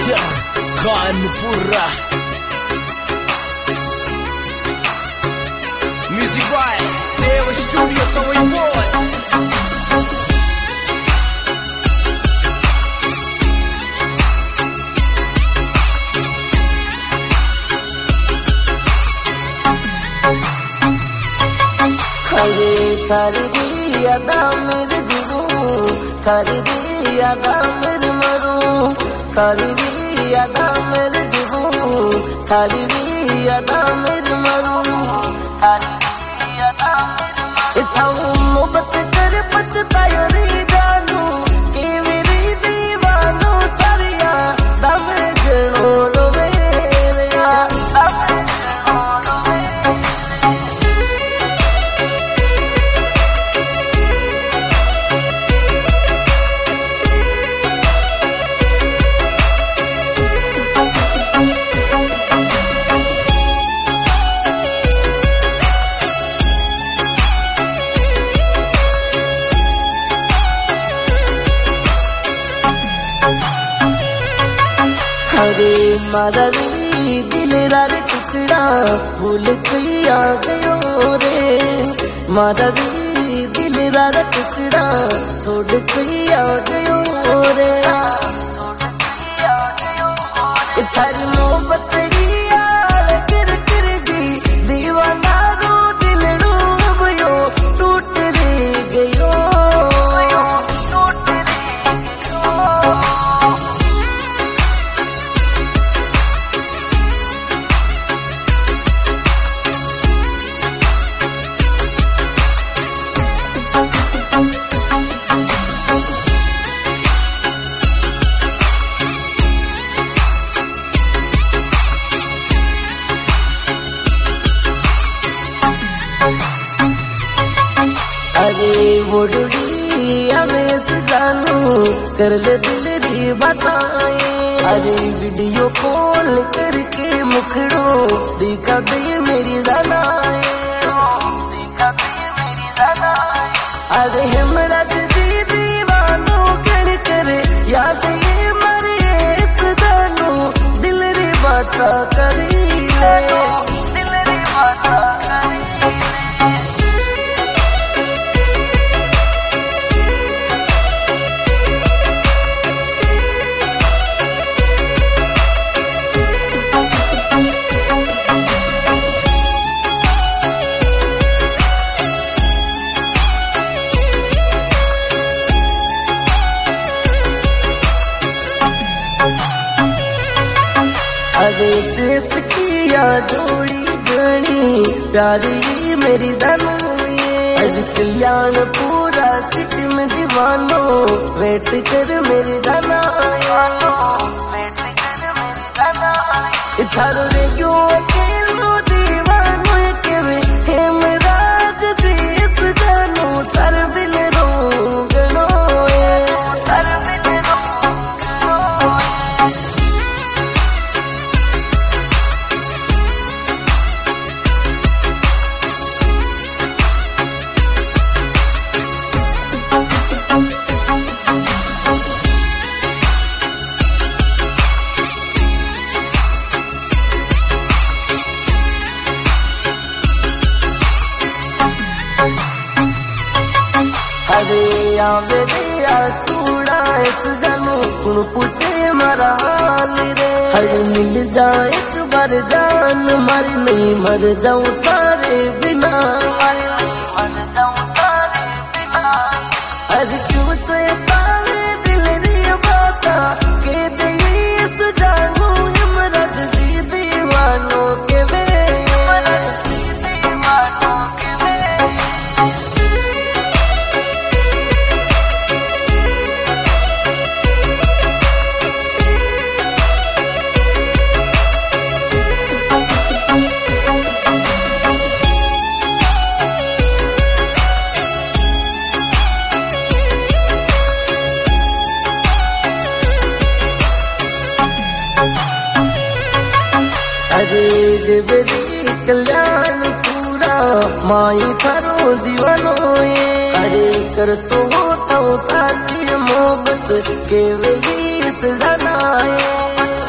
Kanpura Music by Deva Studio, so important. थारी यादा मेरे जीवू, थारी यादा मेरे मरू, थारी यादा मेरे जीवू, थारी यादा मेरे मरू, थारी यादा मेरे मरू। इताऊ मोहब्बत कर पछतायो रे जानू कि मेरी दीवानो तारिया दम जनो लो मेरे या दम जनो लो मेरे। अरे मारा रे दिल रार टुकड़ा भूल के आ गयो रे, मारा रे दिल रार टुकड़ा छोड़ के आ गयो रे, थारी मोहब्बत यार किर किर दी दीवाना रो दिल डूबयो टूट रे गयो, टूट रे गयो। अरे वो डुड़ी हमें से जानू कर ले दिल री बताए, अरे वीडियो कॉल करके मुखड़ो दिखा दे मेरी जनाए, दिखा दे मेरी जनाए। अरे हमरा जी दीवानो कर करे याद ये मरे जानू दिल री बाता करी ले, दिल री बाता करी ले। अरे चेस किया जोड़ी गणी प्यारी मेरी धनु, अज कल्याण पूरा सिटी में दीवानो वेट कर मेरी धना, वेट कर मेरी धना। थारो रे क्यों अकेलो दीवानो के वे हेमराज देश जानू सर बिन रोगनो, सर बिन रोगनो। अरे आवे रे आसूड़ा इस जानू कुण पूछे मारा हाल रे, हर मिल जाए एक बार जान मर नहीं मर जाऊं तारे बिना, मर नहीं मर जाऊं तारे बिना। अरे क्यों से तारे दिल री बाता के दे इस जानू हिमरत सी दीवानो के वे, हिमरत सी दीवानो के वे। अरे देवरी कल्याण पूरा माई थारो दीवानो ये, अरे कर तो होता साची मोहब्बत के वे इस जनाए।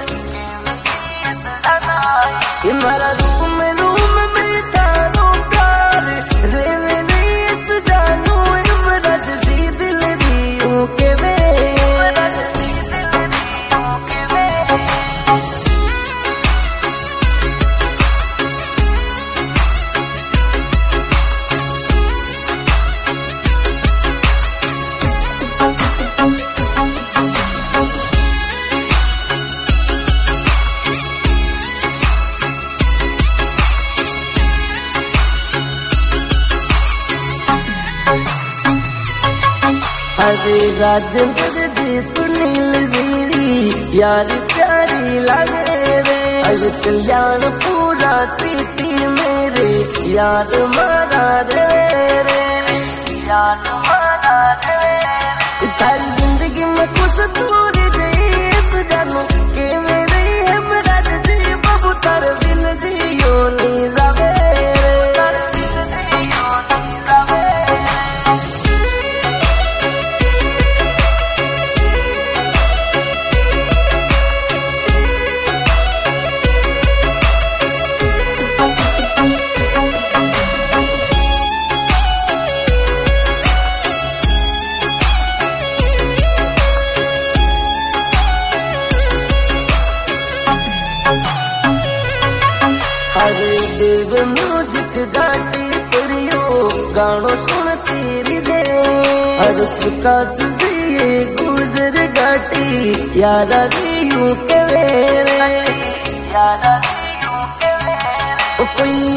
अरे राजेंद्र जी सुनील जीरी यार प्यारी लगे रे। अरे कल्याण पूरा सिटी मेरे यार मारा रे यार मारा रे। सारी जिंदगी में कुछ दूर जी जानू के मेरे हेमराज जी बाबू तार दिन जियो नी जावे तार दिन जियो नी जावे। अरे देव म्यूजिक गाती तेरियो गानो सुन तेरी दे। अरे प्रकाश जी गुजर गाती यारा रियू के वेरे यारा रियू के वेरे। कोई